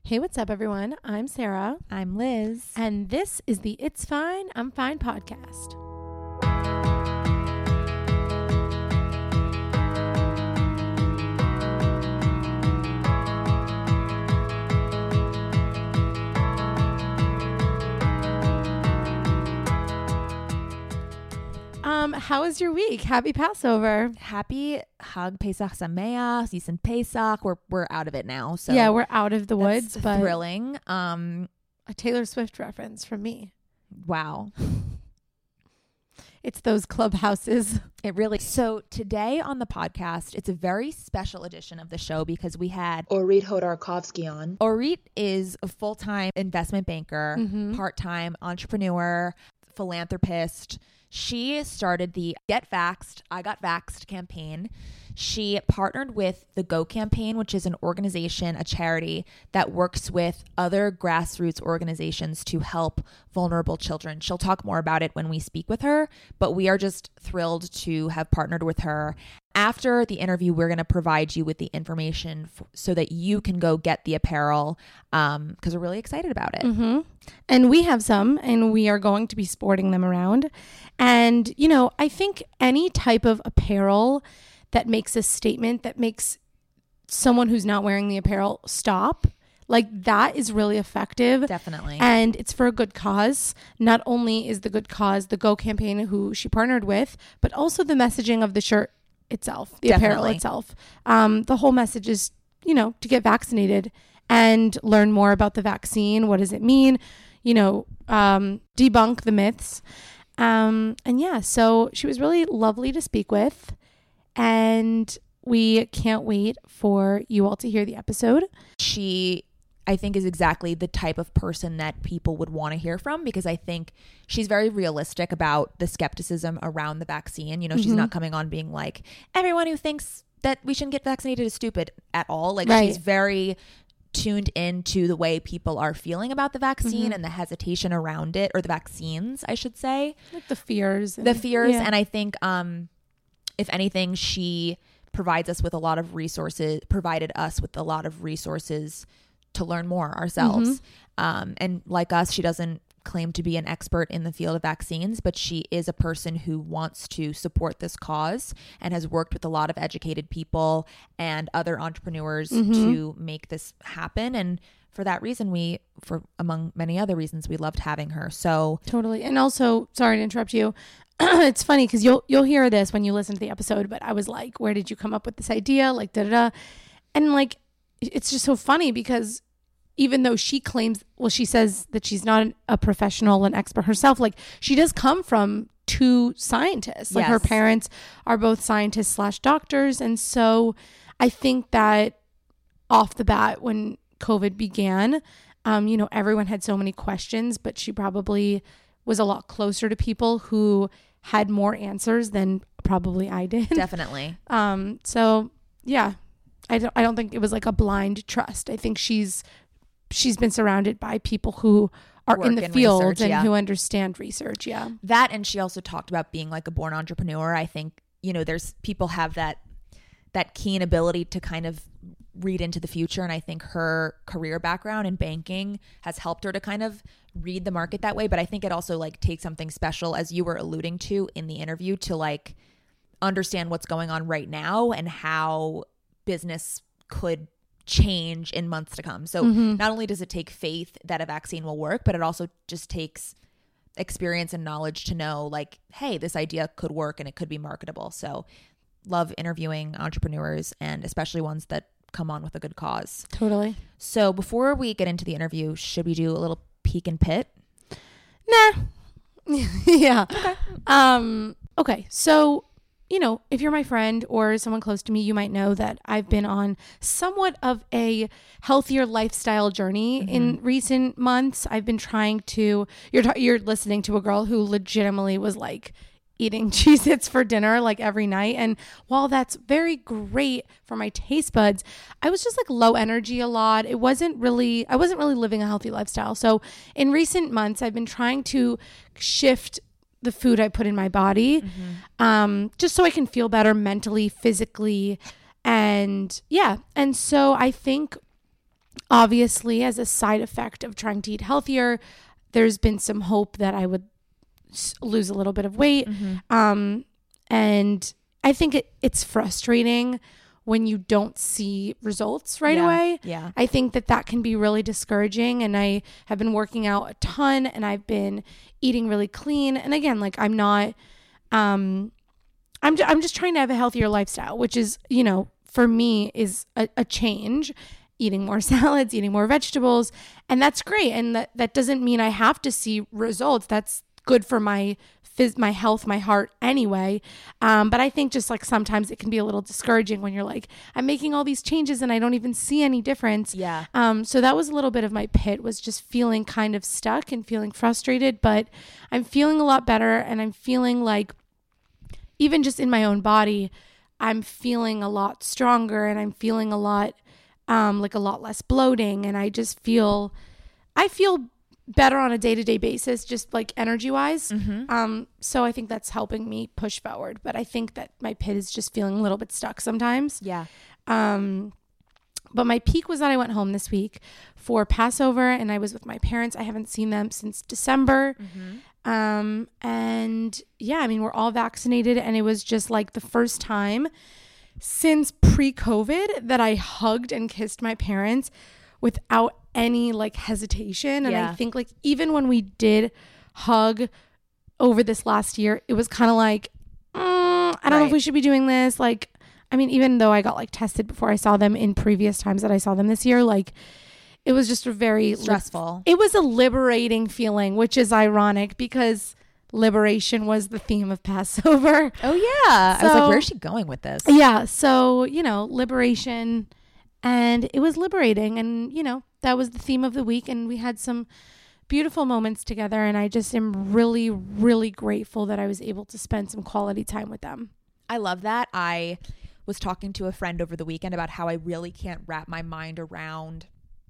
Hey, what's up, everyone? I'm Sarah. I'm Liz. And this is the It's Fine, I'm Fine podcast. How was your week? Happy Passover. Happy Hag Pesach Sameach, Season Pesach. We're out of it now. So yeah, we're out of the woods, but thrilling. A Taylor Swift reference from me. Wow. It's those clubhouses. It really. So today on the podcast, it's a very special edition of the show because we had Orit Hodorkovsky on. Orit is a full-time investment banker, part-time entrepreneur, philanthropist. She started the Get Vaxxed, I Got Vaxxed campaign. She partnered with the Go campaign, which is an organization, a charity that works with other grassroots organizations to help vulnerable children. She'll talk more about it when we speak with her, but we are just thrilled to have partnered with her. After the interview, we're going to provide you with the information so that you can go get the apparel because we're really excited about it. Mm-hmm. And we have some, and we are going to be sporting them around. And, you know, I think any type of apparel that makes a statement, that makes someone who's not wearing the apparel stop, like that is really effective. Definitely. And it's for a good cause. Not only is the good cause the Go campaign who she partnered with, but also the messaging of the shirt itself, the apparel itself. The whole message is, you know, to get vaccinated and learn more about the vaccine. What does it mean? You know, debunk the myths. And yeah, so she was really lovely to speak with. And we can't wait for you all to hear the episode. She, I think, is exactly the type of person that people would want to hear from because I think she's very realistic about the skepticism around the vaccine. You know, she's not coming on being like, everyone who thinks that we shouldn't get vaccinated is stupid at all. Like, she's very tuned into the way people are feeling about the vaccine and the hesitation around it, or the vaccines, I should say. Like the fears. And I think, if anything, she provided us with a lot of resources to learn more ourselves. And like us, she doesn't claim to be an expert in the field of vaccines, but she is a person who wants to support this cause and has worked with a lot of educated people and other entrepreneurs to make this happen. And for that reason, among many other reasons, we loved having her. So totally. And also, sorry to interrupt you. It's funny because you'll hear this when you listen to the episode, but I was like, where did you come up with this idea? Like, da-da-da. And like, it's just so funny because even though she claims, well, she says that she's not a professional, an expert herself, like she does come from two scientists. Like her parents are both scientists / doctors. And so I think that off the bat, when COVID began, you know, everyone had so many questions, but she probably was a lot closer to people who had more answers than probably I did. Definitely. So yeah, I don't think it was like a blind trust. I think she's been surrounded by people who are in the field research, and who understand research. Yeah. That, and she also talked about being like a born entrepreneur. I think, you know, there's people have that keen ability to kind of read into the future. And I think her career background in banking has helped her to kind of read the market that way. But I think it also like takes something special, as you were alluding to in the interview, to like understand what's going on right now and how business could change in months to come. So not only does it take faith that a vaccine will work, but it also just takes experience and knowledge to know like, hey, this idea could work and it could be marketable. So love interviewing entrepreneurs, and especially ones that come on with a good cause. Totally. So before we get into the interview, should we do a little peek and pit? Nah. Yeah. Okay. Okay. So, you know, if you're my friend or someone close to me, you might know that I've been on somewhat of a healthier lifestyle journey in recent months. I've been trying to, you're listening to a girl who legitimately was like eating Cheez-Its for dinner like every night. And while that's very great for my taste buds, I was just like low energy a lot. I wasn't really living a healthy lifestyle. So in recent months, I've been trying to shift the food I put in my body, just so I can feel better mentally, physically. And yeah. And so I think obviously, as a side effect of trying to eat healthier, there's been some hope that I would lose a little bit of weight. And I think it's frustrating when you don't see results right away. Yeah. I think that can be really discouraging. And I have been working out a ton, and I've been eating really clean. And again, like I'm not, I'm just trying to have a healthier lifestyle, which is, you know, for me is a change, eating more salads, eating more vegetables. And that's great. And that doesn't mean I have to see results. That's good for my health, my heart anyway. But I think just like sometimes it can be a little discouraging when you're like, I'm making all these changes and I don't even see any difference. Yeah. So that was a little bit of my pit, was just feeling kind of stuck and feeling frustrated, but I'm feeling a lot better. And I'm feeling like, even just in my own body, I'm feeling a lot stronger, and I'm feeling a lot, like a lot less bloating. And I feel better on a day-to-day basis, just like energy wise. So I think that's helping me push forward, but I think that my pit is just feeling a little bit stuck sometimes. Yeah. But my peak was that I went home this week for Passover, and I was with my parents. I haven't seen them since December. And yeah, I mean, we're all vaccinated, and it was just like the first time since pre-COVID that I hugged and kissed my parents without any like hesitation. And I think like even when we did hug over this last year, it was kind of like, I don't know if we should be doing this. Like, I mean, even though I got like tested before I saw them in previous times that I saw them this year, like it was just a very stressful. It was a liberating feeling, which is ironic because liberation was the theme of Passover. Oh yeah. I was like, where's she going with this? Yeah. So, you know, liberation, and it was liberating, and, you know, that was the theme of the week, and we had some beautiful moments together, and I just am really, really grateful that I was able to spend some quality time with them. I love that. I was talking to a friend over the weekend about how I really can't wrap my mind around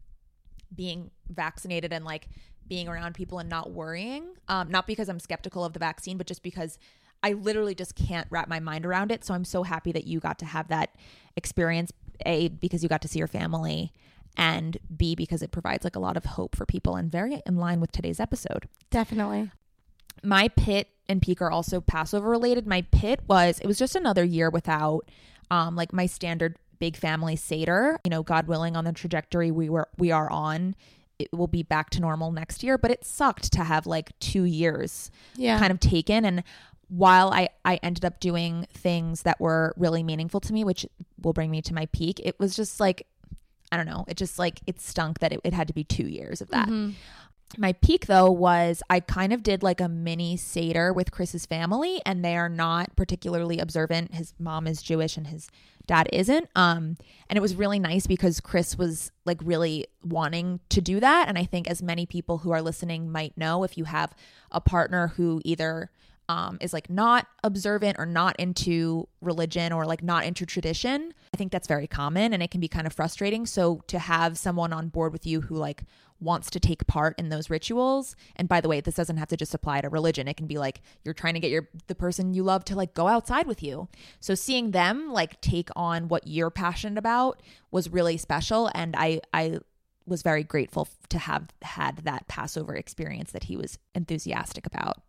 being vaccinated and like being around people and not worrying. Not because I'm skeptical of the vaccine, but just because I literally just can't wrap my mind around it. So I'm so happy that you got to have that experience, A, because you got to see your family, and B, because it provides like a lot of hope for people, and very in line with today's episode. Definitely. My pit and peak are also Passover related. My pit it was just another year without like my standard big family Seder. You know, God willing, on the trajectory we are on, it will be back to normal next year, but it sucked to have like 2 years kind of taken. And while I ended up doing things that were really meaningful to me, which will bring me to my peak, it was just like, I don't know, it just like, it stunk that it had to be 2 years of that. My peak though was I kind of did like a mini Seder with Chris's family, and they are not particularly observant. His mom is Jewish and his dad isn't. And it was really nice because Chris was like really wanting to do that. And I think, as many people who are listening might know, if you have a partner who either is like not observant or not into religion or like not into tradition, I think that's very common, and it can be kind of frustrating. So to have someone on board with you who like wants to take part in those rituals, and by the way, this doesn't have to just apply to religion. It can be like you're trying to get the person you love to like go outside with you. So seeing them like take on what you're passionate about was really special, and I was very grateful to have had that Passover experience that he was enthusiastic about.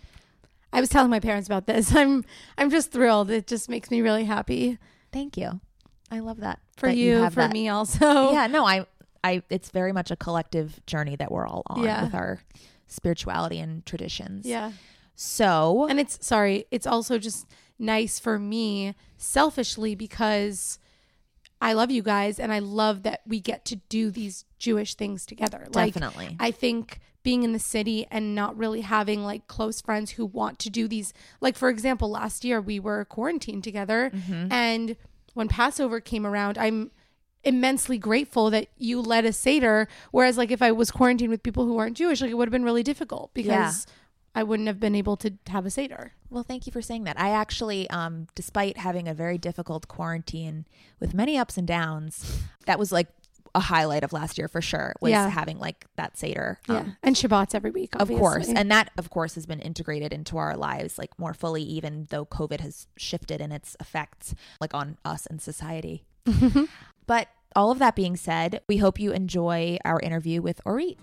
I was telling my parents about this. I'm just thrilled. It just makes me really happy. Thank you. I love that. For you, for me also. Yeah, no, I it's very much a collective journey that we're all on with our spirituality and traditions. Yeah. So, and it's also just nice for me selfishly because I love you guys, and I love that we get to do these Jewish things together. Definitely. Like, I think being in the city and not really having like close friends who want to do these, like, for example, last year we were quarantined together, and when Passover came around, I'm immensely grateful that you led a Seder. Whereas like if I was quarantined with people who aren't Jewish, like it would have been really difficult because I wouldn't have been able to have a Seder. Well, thank you for saying that. I actually, despite having a very difficult quarantine with many ups and downs, that was like a highlight of last year for sure, was having like that Seder. And Shabbats every week, obviously. Of course. And that, of course, has been integrated into our lives like more fully, even though COVID has shifted in its effects like on us and society. But all of that being said, we hope you enjoy our interview with Orit.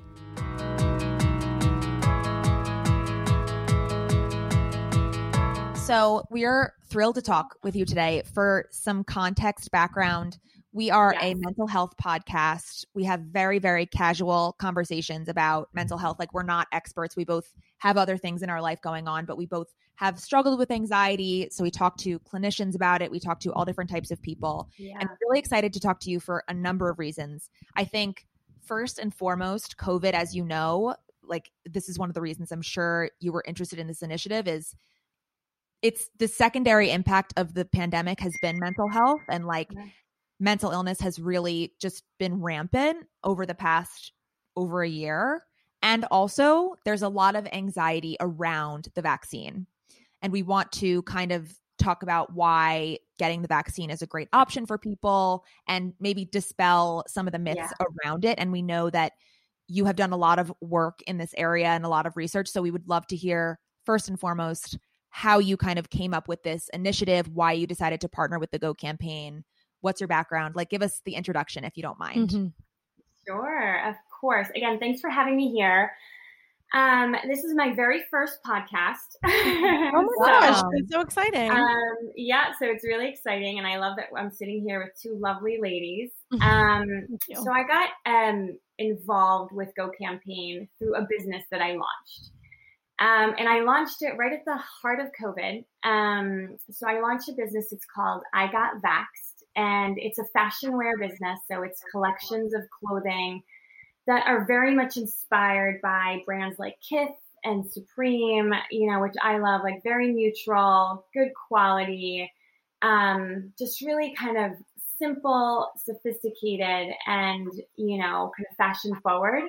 So we're thrilled to talk with you today. For some context background, we are a mental health podcast. We have very, very casual conversations about mental health. Like, we're not experts. We both have other things in our life going on, but we both have struggled with anxiety. So we talk to clinicians about it. We talk to all different types of people. And I'm really excited to talk to you for a number of reasons. I think first and foremost, COVID, as you know, like, this is one of the reasons I'm sure you were interested in this initiative, is it's the secondary impact of the pandemic has been mental health, and like mental illness has really just been rampant over the past over a year. And also there's a lot of anxiety around the vaccine. And we want to kind of talk about why getting the vaccine is a great option for people and maybe dispel some of the myths around it. And we know that you have done a lot of work in this area and a lot of research. So we would love to hear, first and foremost, how you kind of came up with this initiative, why you decided to partner with the Go campaign. What's your background? Like, give us the introduction if you don't mind. Mm-hmm. Sure, of course. Again, thanks for having me here. This is my very first podcast. Oh my gosh, it's so exciting. So it's really exciting, and I love that I'm sitting here with two lovely ladies. So I got involved with Go Campaign through a business that I launched. And I launched it right at the heart of COVID. So I launched a business. It's called I Got Vaxxed, and it's a fashion wear business. So it's collections of clothing that are very much inspired by brands like Kith and Supreme, which I love, like very neutral, good quality, just really kind of simple, sophisticated, and, kind of fashion forward.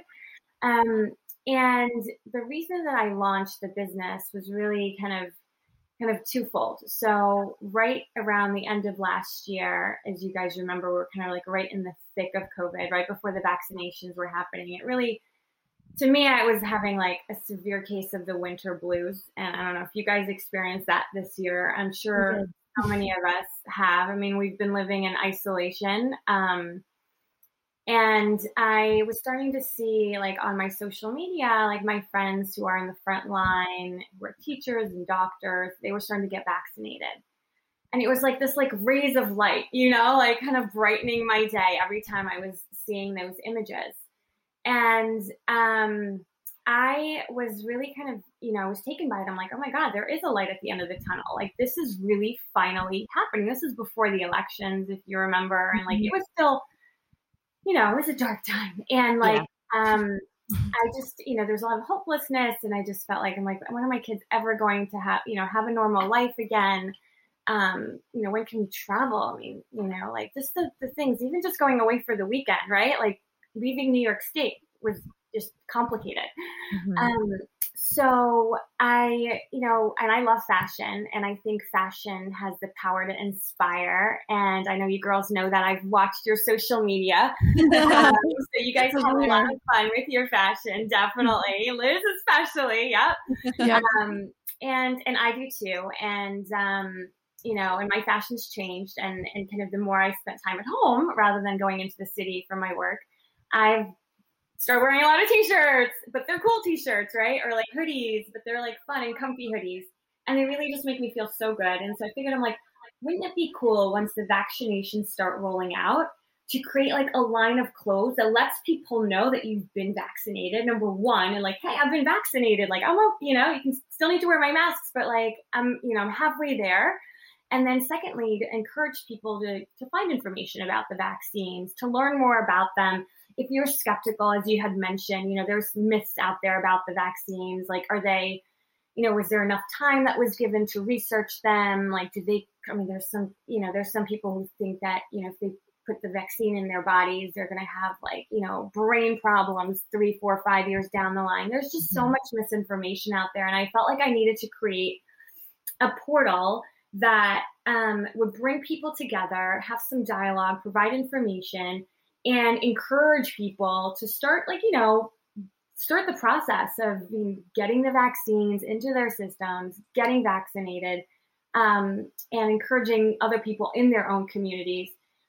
And the reason that I launched the business was really kind of twofold. So right around the end of last year, as you guys remember, we're kind of like right in the thick of COVID, right before the vaccinations were happening. It really, to me, I was having like a severe case of the winter blues. And I don't know if you guys experienced that this year. I'm sure so many of us have. I mean, we've been living in isolation. And I was starting to see, like, on my social media, like my friends who are in the front line, who are teachers and doctors, they were starting to get vaccinated. And it was like this, like, rays of light, like kind of brightening my day every time I was seeing those images. And I was really kind of, I was taken by it. I'm like, oh my God, there is a light at the end of the tunnel. Like, this is really finally happening. This is before the elections, if you remember. And like, it was still, it was a dark time. And like, I just, there's a lot of hopelessness. And I just felt like, I'm like, when are my kids ever going to have a normal life again? When can we travel? I mean, like just the things, even just going away for the weekend, right? Like leaving New York State was just complicated. So I, and I love fashion, and I think fashion has the power to inspire. And I know you girls know that. I've watched your social media. So you guys have a lot of fun with your fashion. Definitely. Liz especially. Yep. And I do too. And, and my fashion's changed, and kind of the more I spent time at home rather than going into the city for my work, I've started wearing a lot of t-shirts, but they're cool t-shirts, right? Or like hoodies, but they're like fun and comfy hoodies. And they really just make me feel so good. And so I figured, I'm like, wouldn't it be cool once the vaccinations start rolling out to create like a line of clothes that lets people know that you've been vaccinated, number one, and like, hey, I've been vaccinated. Like, you can still need to wear my masks, but like, I'm halfway there. And then secondly, to encourage people to find information about the vaccines, to learn more about them. If you're skeptical, as you had mentioned, there's myths out there about the vaccines. Like, are they, was there enough time that was given to research them? Like, there's some people who think that, if they put the vaccine in their bodies, they're going to have like, brain problems 3, 4, 5 years down the line. There's just so much misinformation out there. And I felt like I needed to create a portal that would bring people together, have some dialogue, provide information, and encourage people to start start the process of getting the vaccines into their systems, getting vaccinated, and encouraging other people in their own communities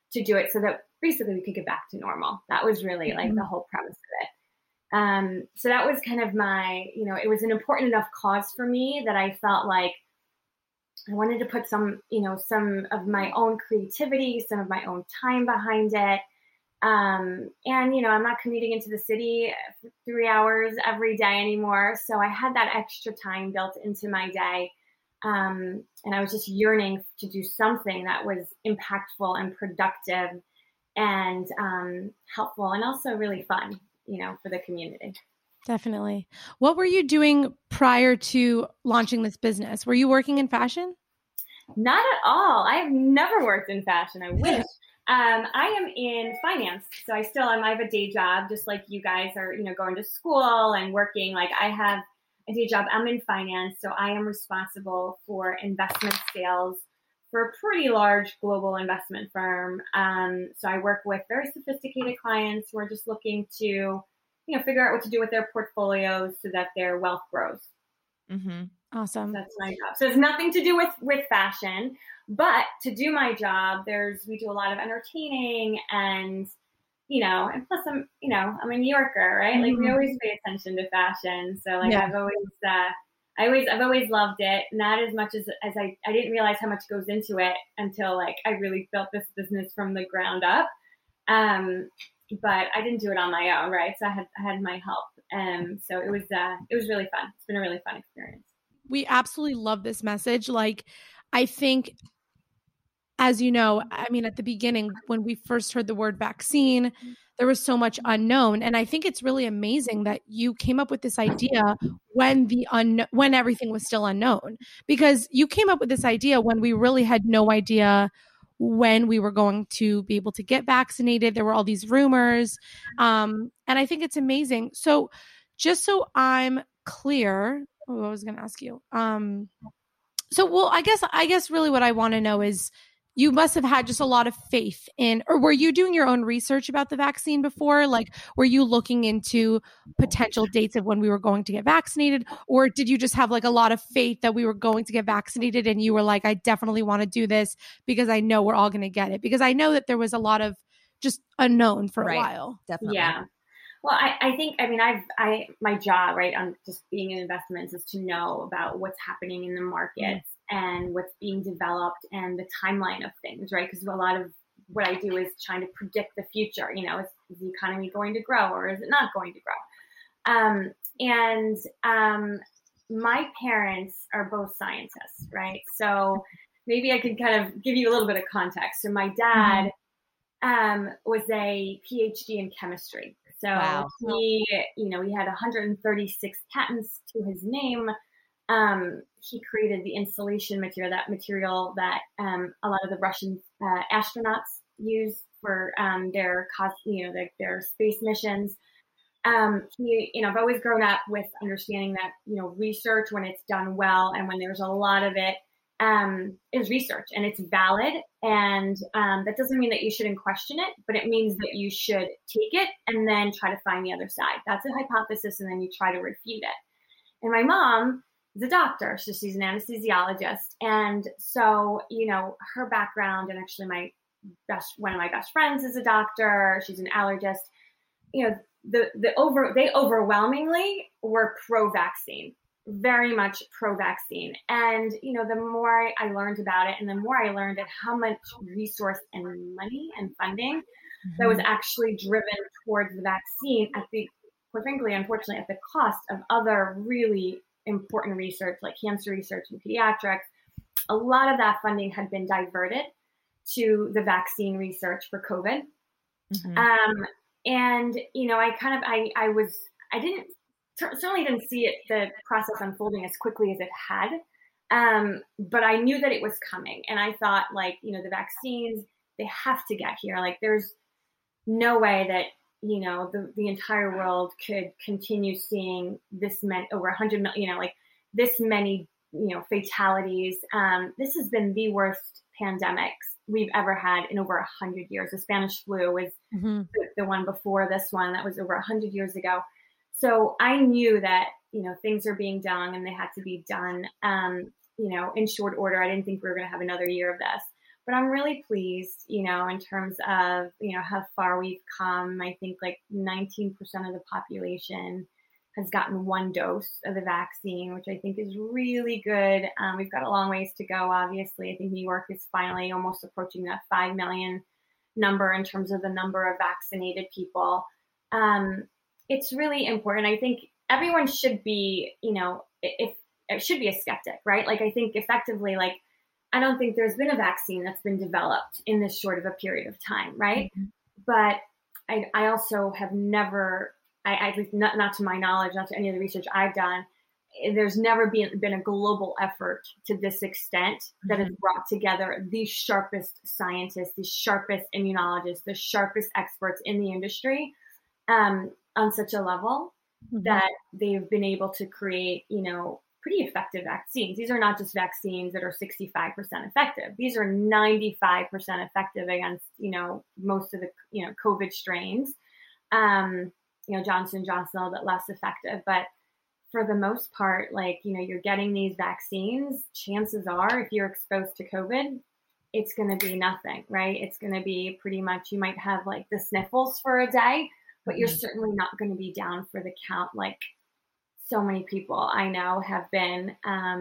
to do it so that basically we could get back to normal. That was really like the whole premise of it. So that was kind of my, it was an important enough cause for me that I felt like I wanted to put some of my own creativity, some of my own time behind it. And, I'm not commuting into the city 3 hours every day anymore. So I had that extra time built into my day. And I was just yearning to do something that was impactful and productive and helpful and also really fun, for the community. Definitely. What were you doing prior to launching this business? Were you working in fashion? Not at all. I have never worked in fashion. I wish. I am in finance. So I have a day job, just like you guys are, going to school and working. Like I have a day job. I'm in finance. So I am responsible for investment sales for a pretty large global investment firm. So I work with very sophisticated clients who are just looking to, figure out what to do with their portfolios so that their wealth grows. Mm-hmm. Awesome. That's my job. So it's nothing to do with fashion, but to do my job, we do a lot of entertaining and, and plus I'm a New Yorker, right? Mm-hmm. Like we always pay attention to fashion. So like I've always loved it. Not as much as I didn't realize how much goes into it until like I really built this business from the ground up. But I didn't do it on my own, right? So I had my help. So it was really fun. It's been a really fun experience. We absolutely love this message. Like, I think, as you know, at the beginning, when we first heard the word vaccine, there was so much unknown. And I think it's really amazing that you came up with this idea when when everything was still unknown, because you came up with this idea when we really had no idea when we were going to be able to get vaccinated. There were all these rumors. And I think it's amazing. So just so I'm clear, I was going to ask you. I guess really what I want to know is, you must have had just a lot of faith in, or were you doing your own research about the vaccine before? Like, were you looking into potential dates of when we were going to get vaccinated? Or did you just have like a lot of faith that we were going to get vaccinated and you were like, I definitely want to do this because I know we're all going to get it? Because I know that there was a lot of just unknown for a while. Definitely. Yeah. Well, I think, my job, right, on just being in investments is to know about what's happening in the markets and what's being developed and the timeline of things, right? Because a lot of what I do is trying to predict the future. Is the economy going to grow or is it not going to grow? My parents are both scientists, right? So maybe I could kind of give you a little bit of context. So my dad was a PhD in chemistry. So wow. He had 136 patents to his name. He created the insulation material that a lot of the Russian astronauts use for their space missions. I've always grown up with understanding that research, when it's done well and when there's a lot of it, is research and it's valid. And that doesn't mean that you shouldn't question it, but it means that you should take it and then try to find the other side. That's a hypothesis, and then you try to refute it. And my mom is a doctor, so she's an anesthesiologist. And so, her background, and actually one of my best friends is a doctor. She's an allergist. They overwhelmingly were pro-vaccine. Very much pro-vaccine. And, the more I learned about it and the more I learned at how much resource and money and funding that was actually driven towards the vaccine quite frankly, unfortunately, at the cost of other really important research like cancer research and pediatrics, a lot of that funding had been diverted to the vaccine research for COVID. Mm-hmm. Certainly didn't see the process unfolding as quickly as it had. But I knew that it was coming. And I thought the vaccines, they have to get here. Like there's no way that, the entire world could continue seeing this many, over 100 million, this many, fatalities. This has been the worst pandemics we've ever had in over 100 years. The Spanish flu was the one before this one. That was over 100 years ago. So I knew that, things are being done and they had to be done, in short order. I didn't think we were going to have another year of this. But I'm really pleased, you know, in terms of, you know, how far we've come. I think like 19% of the population has gotten one dose of the vaccine, which I think is really good. We've got a long ways to go, obviously. I think New York is finally almost approaching that 5 million number in terms of the number of vaccinated people. It's really important. I think everyone should be, you know, if it should be a skeptic, right? Like, I think effectively, like, I don't think there's been a vaccine that's been developed in this short of a period of time, right? Mm-hmm. But I also have never, at least not to my knowledge, not to any of the research I've done, there's never been a global effort to this extent that has brought together the sharpest scientists, the sharpest immunologists, the sharpest experts in the industry on such a level that they've been able to create, you know, pretty effective vaccines. These are not just vaccines that are 65% effective. These are 95% effective against, you know, most of the, you know, COVID strains. You know, Johnson & Johnson a little bit less effective, but for the most part, like, you know, you're getting these vaccines, chances are if you're exposed to COVID, it's going to be nothing, right? It's going to be pretty much, you might have like the sniffles for a day, but you're certainly not going to be down for the count like so many people I know have been.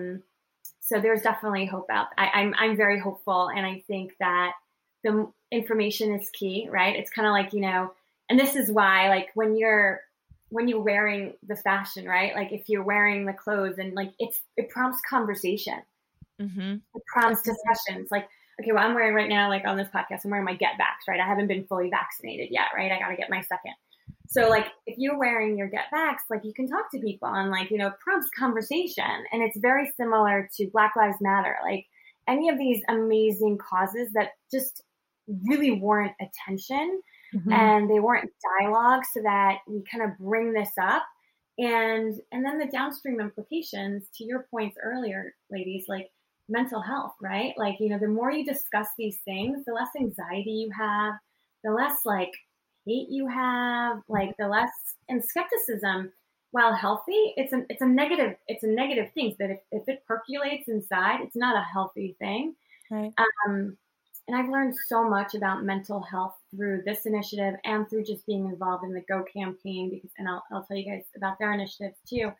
So there's definitely hope out. I'm very hopeful. And I think that the information is key, right? It's kind of like, you know, and this is why, like, when you're wearing the fashion, right? Like, if you're wearing the clothes and like, it prompts conversation. It prompts discussions. Like, okay, well, I'm wearing right now, like on this podcast, I'm wearing my Get Vax, right? I haven't been fully vaccinated yet, right? I got to get my second. So like, if you're wearing your Get Vax, like, you can talk to people and like, you know, prompts conversation. And it's very similar to Black Lives Matter. Like, any of these amazing causes that just really warrant attention and they warrant dialogue, so that we kind of bring this up. And then the downstream implications, to your points earlier, ladies, like mental health, right? Like, you know, the more you discuss these things, the less anxiety you have, the less like hate you have, like the less, and skepticism, while healthy, it's a negative thing. So that if it percolates inside, it's not a healthy thing. Right. And I've learned so much about mental health through this initiative and through just being involved in the Go campaign, because, and I'll tell you guys about their initiatives too.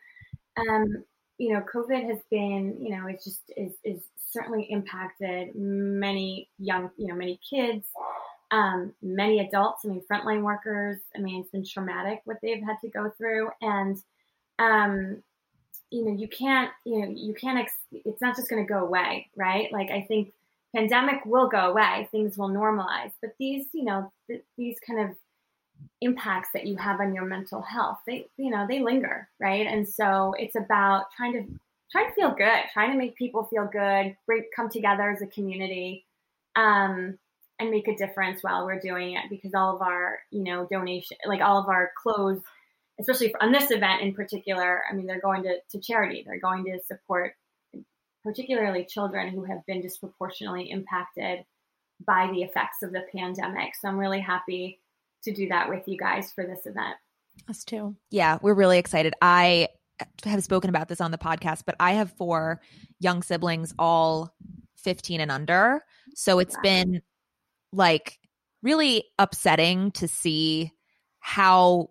You know, COVID has been, you know, it's just is certainly impacted many young, you know, many kids, many adults. I mean, frontline workers. I mean, it's been traumatic what they've had to go through, and you know, you can't, it's not just going to go away, right? Like, I think pandemic will go away, things will normalize, but these, you know, these kind of impacts that you have on your mental health, they linger, right? And so it's about trying to feel good, trying to make people feel good, come together as a community, and make a difference while we're doing it, because all of our, you know, donation, like all of our clothes, especially on this event in particular, I mean, they're going to charity, they're going to support particularly children who have been disproportionately impacted by the effects of the pandemic. So I'm really happy to do that with you guys for this event. Us too. Yeah, we're really excited. I have spoken about this on the podcast, but I have 4 young siblings, all 15 and under. So it's been like really upsetting to see how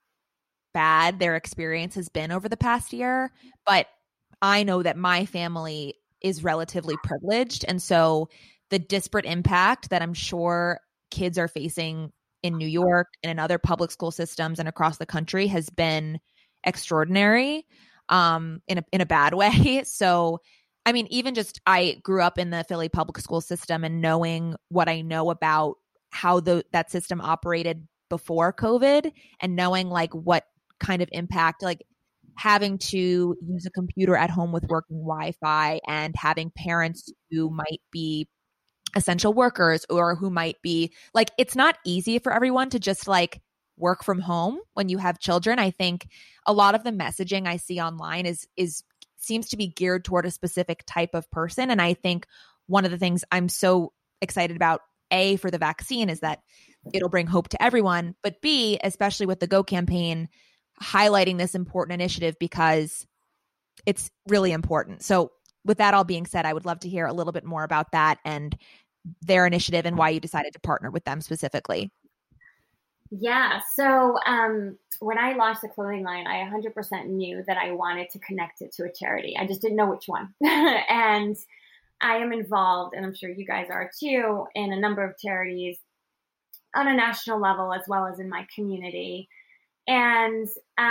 bad their experience has been over the past year. But I know that my family is relatively privileged. And so the disparate impact that I'm sure kids are facing in New York and in other public school systems and across the country has been extraordinary, in a bad way. So, I mean, even just, I grew up in the Philly public school system, and knowing what I know about how that system operated before COVID, and knowing like what kind of impact, like having to use a computer at home with working Wi-Fi, and having parents who might be essential workers or who might be like, it's not easy for everyone to just like work from home when you have children. I think a lot of the messaging I see online seems to be geared toward a specific type of person. And I think one of the things I'm so excited about, A, for the vaccine, is that it'll bring hope to everyone, but B, especially with the Go campaign, highlighting this important initiative because it's really important. So with that all being said, I would love to hear a little bit more about that and their initiative and why you decided to partner with them specifically. Yeah. So when I launched the clothing line, I 100% knew that I wanted to connect it to a charity. I just didn't know which one. And I am involved, and I'm sure you guys are too, in a number of charities on a national level as well as in my community. And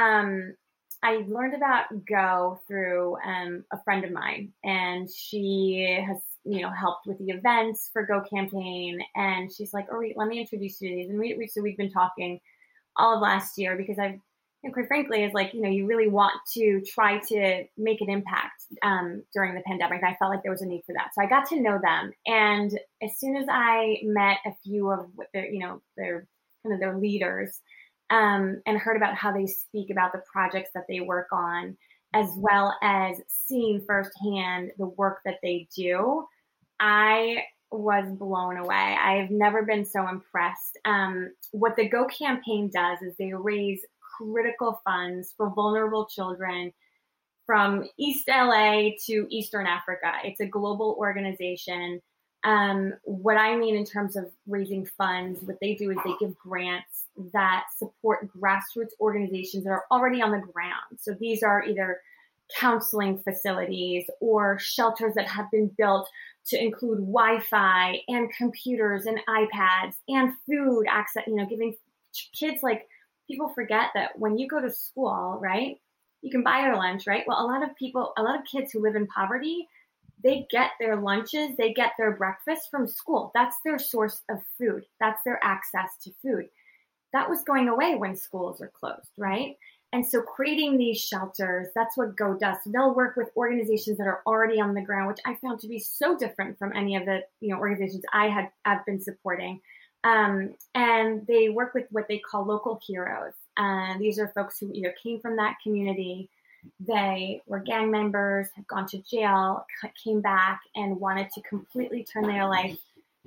I learned about Go through a friend of mine, and she has, helped with the events for Go campaign. And she's like, "Oh, let me introduce you to these." And so we've been talking all of last year because quite frankly, is like, you really want to try to make an impact during the pandemic. I felt like there was a need for that. So I got to know them. And as soon as I met a few of their leaders, and heard about how they speak about the projects that they work on, as well as seeing firsthand the work that they do, I was blown away. I've never been so impressed. What the Go campaign does is they raise critical funds for vulnerable children from East LA to Eastern Africa. It's a global organization. What I mean in terms of raising funds, what they do is they give grants that support grassroots organizations that are already on the ground. So these are either counseling facilities or shelters that have been built to include Wi-Fi and computers and iPads and food access, giving kids, like, people forget that when you go to school, right, you can buy your lunch, right? Well, a lot of kids who live in poverty, they get their lunches, they get their breakfast from school. That's their source of food. That's their access to food. That was going away when schools are closed, right? And so creating these shelters, that's what Go does. So they'll work with organizations that are already on the ground, which I found to be so different from any of the organizations I've been supporting. And they work with what they call local heroes. These are folks who either came from that community, they were gang members, had gone to jail, came back and wanted to completely turn their life,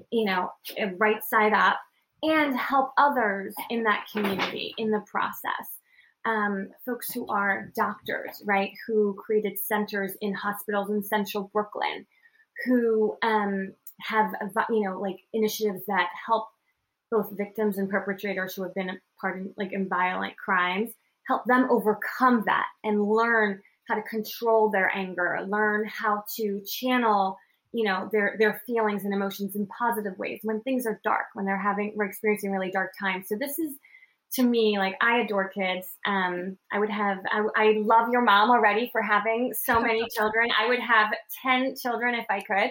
right side up and help others in that community in the process. Folks who are doctors, right, who created centers in hospitals in central Brooklyn, who have, initiatives that help both victims and perpetrators who have been part in violent crimes, help them overcome that and learn how to control their anger, learn how to channel, their feelings and emotions in positive ways when things are dark, when we're experiencing really dark times. So this is, to me, like, I adore kids. I love your mom already for having so many children. I would have 10 children if I could.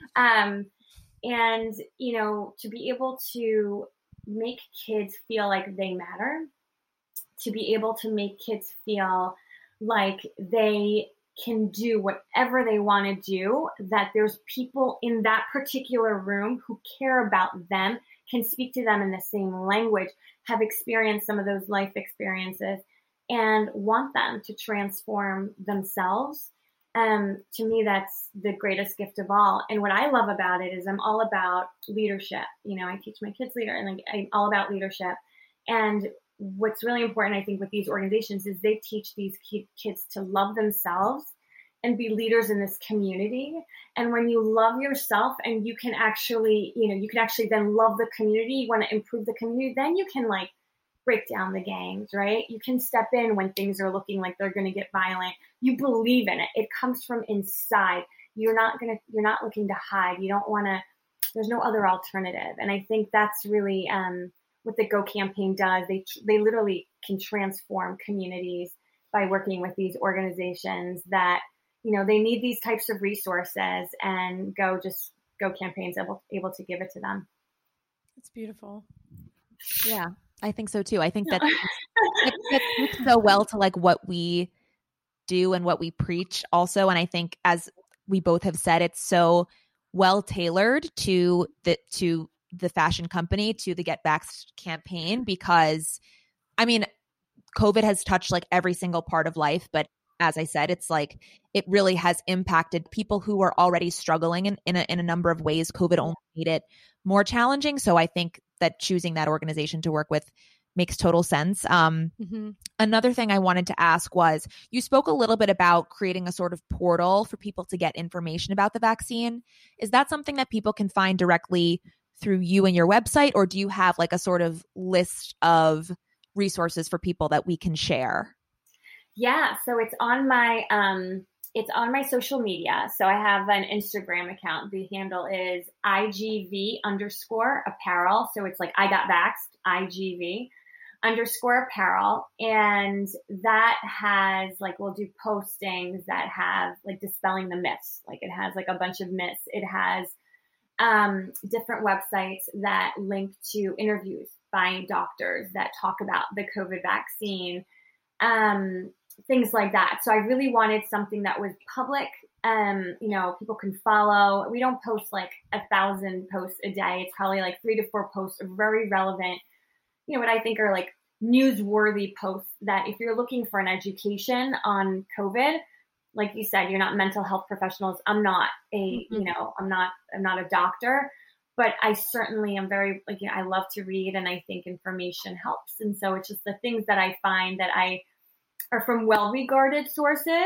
And, to be able to make kids feel like they matter, to be able to make kids feel like they can do whatever they want to do, that there's people in that particular room who care about them, can speak to them in the same language, have experienced some of those life experiences, and want them to transform themselves. To me, that's the greatest gift of all. And what I love about it is I'm all about leadership. I teach my kids leader, and I'm all about leadership. And what's really important, I think, with these organizations is they teach these kids to love themselves and be leaders in this community. And when you love yourself and you can actually, then love the community, you want to improve the community, then you can break down the gangs, right? You can step in when things are looking like they're going to get violent. You believe in it. It comes from inside. You're not looking to hide. You don't want to, there's no other alternative. And I think that's really what the Go campaign does. They literally can transform communities by working with these organizations that, they need these types of resources, and Go campaign's able to give it to them. It's beautiful. Yeah, I think so too. I think that speaks so well to what we do and what we preach also. And I think, as we both have said, it's so well tailored to the fashion company, to the Get Vaxxed campaign, because COVID has touched every single part of life, but as I said, it's it really has impacted people who are already struggling in a number of ways. COVID only made it more challenging. So I think that choosing that organization to work with makes total sense. Mm-hmm. Another thing I wanted to ask was, you spoke a little bit about creating a sort of portal for people to get information about the vaccine. Is that something that people can find directly through you and your website, or do you have like a sort of list of resources for people that we can share? Yeah, so it's on my social media. So I have an Instagram account. The handle is IGV_apparel. So it's like I got vaxxed, IGV_apparel. And that has like, we'll do postings that have like dispelling the myths. Like it has like a bunch of myths. It has different websites that link to interviews by doctors that talk about the COVID vaccine. Things like that. So I really wanted something that was public. People can follow. We don't post like 1,000 posts a day. It's probably like 3 to 4 posts of very relevant, what I think are like newsworthy posts that if you're looking for an education on COVID, like you said, you're not mental health professionals. I'm not I'm not a doctor, but I certainly am very, I love to read and I think information helps. And so it's just the things that I find that are from well-regarded sources.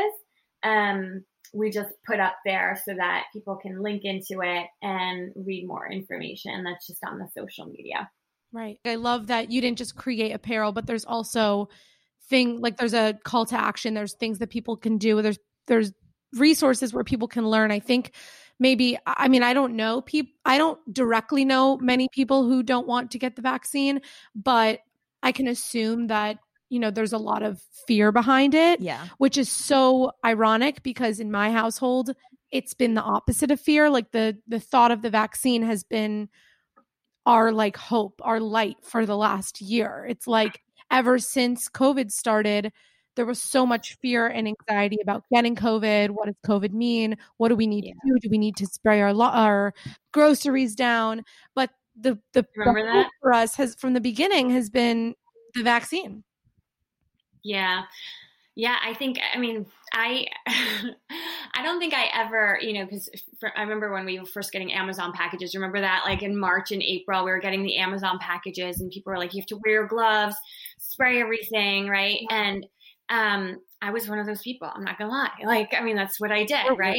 We just put up there so that people can link into it and read more information. That's just on the social media. Right. I love that you didn't just create apparel, but there's also there's a call to action. There's things that people can do. There's resources where people can learn. I think maybe, I don't know I don't directly know many people who don't want to get the vaccine, but I can assume that there's a lot of fear behind it, which is so ironic because in my household, it's been the opposite of fear. Like the thought of the vaccine has been our like hope, our light for the last year. It's like ever since COVID started, there was so much fear and anxiety about getting COVID. What does COVID mean? What do we need to do? Do we need to spray our groceries down? But the Remember that for us from the beginning has been the vaccine. Yeah. I think, I don't think I ever, because I remember when we were first getting Amazon packages, remember that like in March and April, we were getting the Amazon packages and people were like, you have to wear your gloves, spray everything. Right. And, I was one of those people. I'm not gonna lie. That's what I did. Right.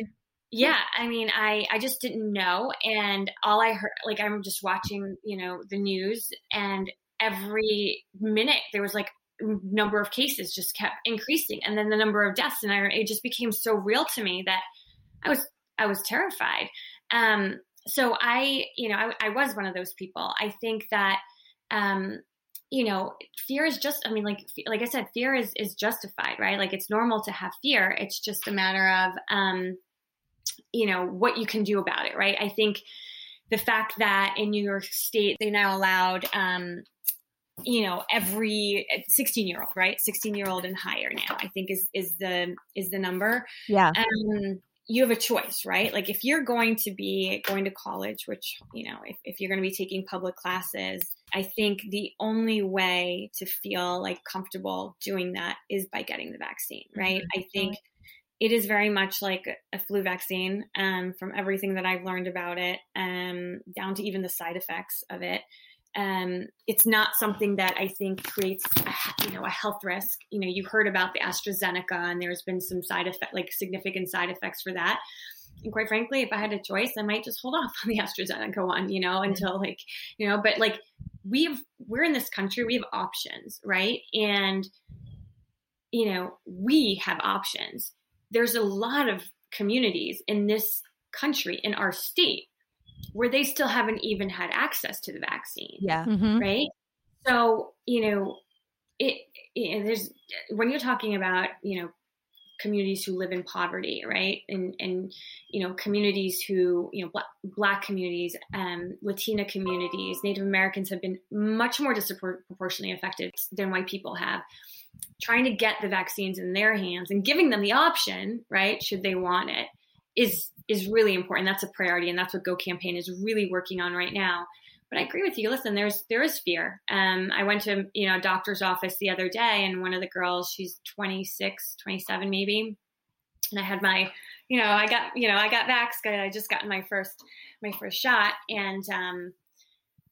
I just didn't know. And all I heard, I'm just watching, the news, and every minute there was like number of cases just kept increasing, and then the number of deaths, and it just became so real to me that I was terrified. So I was one of those people. I think that fear is just, like I said, fear is justified, right? Like it's normal to have fear. It's just a matter of what you can do about it, right? I think the fact that in New York State they now allowed every 16-year-old, right? 16-year-old and higher now, I think is the number. Yeah. You have a choice, right? Like if you're going to be going to college, which, if you're going to be taking public classes, I think the only way to feel like comfortable doing that is by getting the vaccine, right? Mm-hmm. I think it is very much like a flu vaccine, from everything that I've learned about it, down to even the side effects of it. It's not something that I think creates, a health risk. You've heard about the AstraZeneca, and there's been some significant side effects for that. And quite frankly, if I had a choice, I might just hold off on the AstraZeneca one, until but we're in this country, we have options, right? And, we have options. There's a lot of communities in this country, in our state, where they still haven't even had access to the vaccine. Yeah. Mm-hmm. Right. So, there's, when you're talking about, communities who live in poverty, right. And communities who, Black communities, Latina communities, Native Americans have been much more disproportionately affected than white people have. Trying to get the vaccines in their hands and giving them the option, right, should they want it, is really important. That's a priority, and that's what Go Campaign is really working on right now. But I agree with you. Listen, there is fear. I went to a doctor's office the other day, and one of the girls, she's 26, 27 maybe, and I had my, I got vaxxed. I just gotten my first shot, and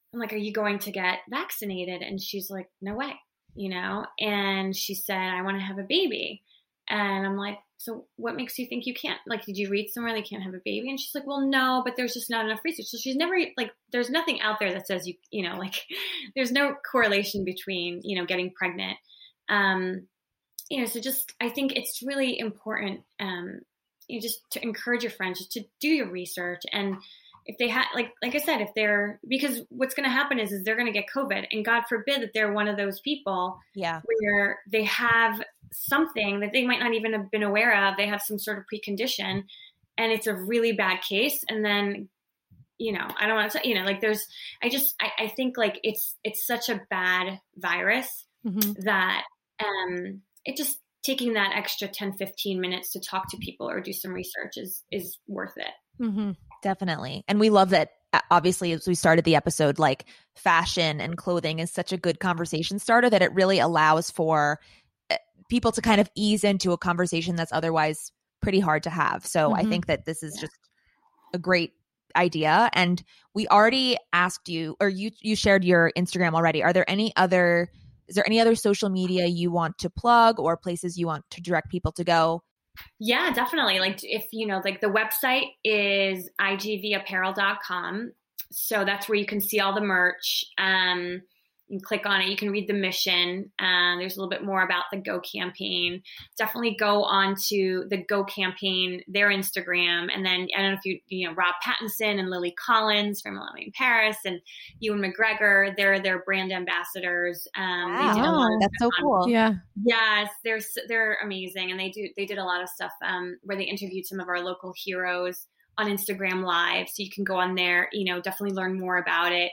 I'm like, are you going to get vaccinated? And she's like, no way, you know? And she said, I want to have a baby. And I'm like, so what makes you think you can't? Like, did you read somewhere they can't have a baby? And she's like, well, no, but there's just not enough research. So she's never like, there's nothing out there that says you know, like there's no correlation between, you know, getting pregnant. You know, so just, I think it's really important, you know, just to encourage your friends just to do your research. And if they have, like I said, if they're, because what's going to happen is they're going to get COVID, and God forbid that they're one of those people where they have something that they might not even have been aware of. They have some sort of precondition and it's a really bad case. And then, you know, I don't want to, you know, like there's, I think like it's such a bad virus that, it just taking that extra 10, 15 minutes to talk to people or do some research is worth it. Definitely. And we love that, obviously, as we started the episode, like fashion and clothing is such a good conversation starter that it really allows for people to kind of ease into a conversation that's otherwise pretty hard to have. So I think that this is just a great idea. And we already asked you, or you shared your Instagram already. Is there any other social media you want to plug or places you want to direct people to go? Yeah, definitely. Like if, you know, like the website is igvapparel.com. So that's where you can see all the merch. You can click on it. You can read the mission. There's a little bit more about the Go campaign. Definitely go on to the Go campaign, their Instagram. And then I don't know if you know, Rob Pattinson and Lily Collins from Melanie in Paris and Ewan McGregor, they're their brand ambassadors. Wow, that's so cool. Yeah. Yes, they're amazing. And they did a lot of stuff where they interviewed some of our local heroes on Instagram Live. So you can go on there, you know, definitely learn more about it.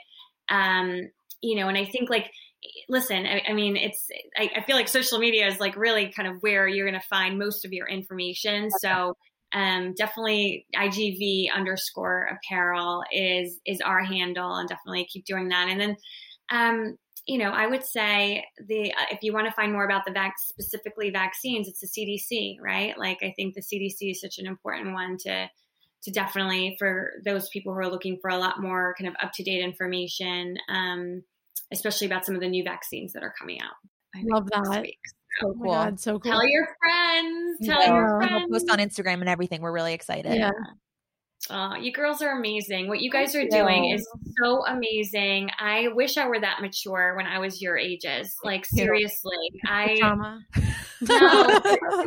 You know, and I think like, listen, I mean, I feel like social media is like really kind of where you're going to find most of your information. So definitely IGV_apparel is our handle, and definitely keep doing that. And then, you know, I would say if you want to find more about specifically vaccines, it's the CDC, right? Like, I think the CDC is such an important one to definitely, for those people who are looking for a lot more kind of up-to-date information, especially about some of the new vaccines that are coming out. I love that. So cool. God, so cool. Tell your friends. Tell your friends. We'll post on Instagram and everything. We're really excited. Yeah. You girls are amazing. What you guys are doing is so amazing. I wish I were that mature when I was your ages. Like, seriously. Trauma. No,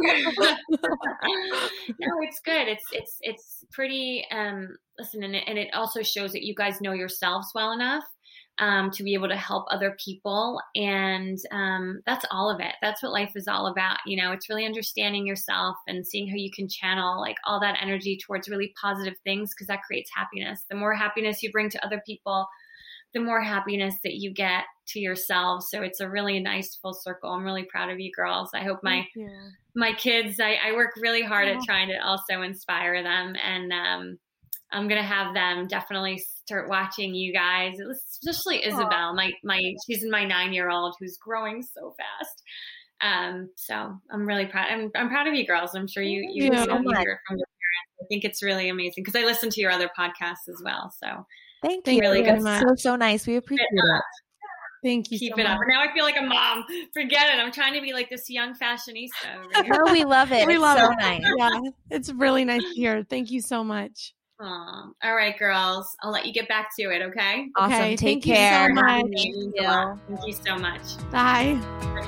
it's good. It's pretty, listen, and it also shows that you guys know yourselves well enough to be able to help other people. And that's all of it. That's what life is all about. You know, it's really understanding yourself and seeing how you can channel like all that energy towards really positive things, because that creates happiness. The more happiness you bring to other people, the more happiness that you get to yourself. So it's a really nice full circle. I'm really proud of you girls. I hope my kids, I work really hard at trying to also inspire them. And I'm going to have them definitely start watching you guys, especially Isabel, she's my 9-year-old who's growing so fast. So I'm really proud. I'm proud of you girls. I'm sure you hear it from your parents. I think it's really amazing because I listen to your other podcasts as well. So thank you. Really good. So nice. We appreciate it. Thank you. Keep so it up. much. Now I feel like a mom. Forget it. I'm trying to be like this young fashionista over here. No, we love it. We love so it. Nice. Yeah, it's really nice to hear. Thank you so much. All right, girls. I'll let you get back to it, okay? Awesome. Okay, Take thank you care. so much. Thank you so much. Bye.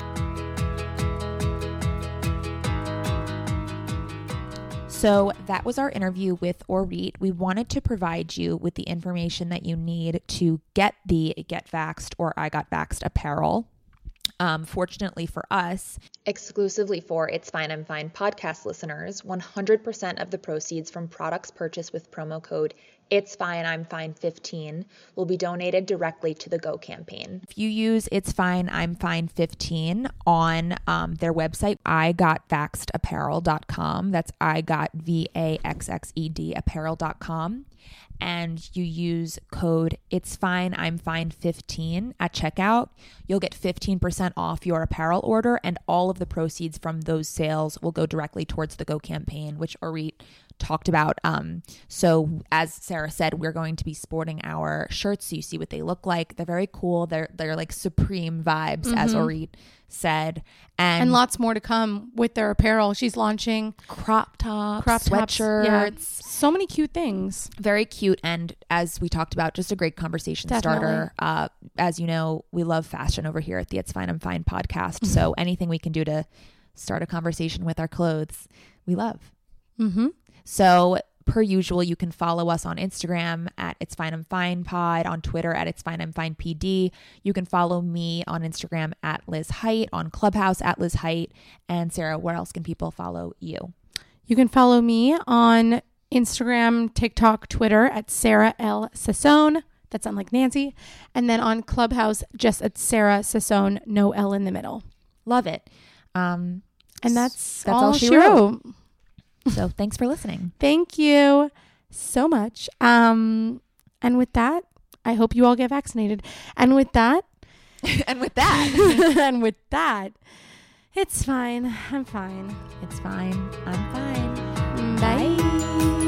So that was our interview with Orit. We wanted to provide you with the information that you need to get the Get Vaxxed or I Got Vaxxed apparel. Fortunately for us, Exclusively for It's Fine, I'm Fine podcast listeners, 100% of the proceeds from products purchased with promo code It's Fine, I'm Fine 15 will be donated directly to the Go campaign. if you use It's Fine, I'm Fine 15 on their website, igotvaxxedapparel.com. That's igotvaxxed apparel.com. and you use code It's Fine I'm Fine 15 at checkout, you'll get 15% off your apparel order, and all of the proceeds from those sales will go directly towards the Go campaign, which Orit talked about. So as Sarah said, we're going to be sporting our shirts so you see what they look like. They're very cool. They're like supreme vibes, as Orit said, and lots more to come with their apparel. She's launching crop tops, sweatshirts, so many cute things. Very cute. And as we talked about, just a great conversation starter. As you know, we love fashion over here at the It's Fine I'm Fine podcast. So anything we can do to start a conversation with our clothes, we love. So per usual, you can follow us on Instagram at It's Fine I'm Fine Pod, on Twitter at It's Fine I'm Fine PD. You can follow me on Instagram at Liz Height, on Clubhouse at Liz Height. And Sarah, where else can people follow you? You can follow me on Instagram, TikTok, Twitter at Sarah L. Sassone. That sounds like Nancy. And then on Clubhouse, just at Sarah Sassone, no L in the middle. Love it. And that's all she wrote. So thanks for listening. Thank you so much. And with that, I hope you all get vaccinated. And with that, and with that, it's fine. I'm fine. It's fine. I'm fine. Bye.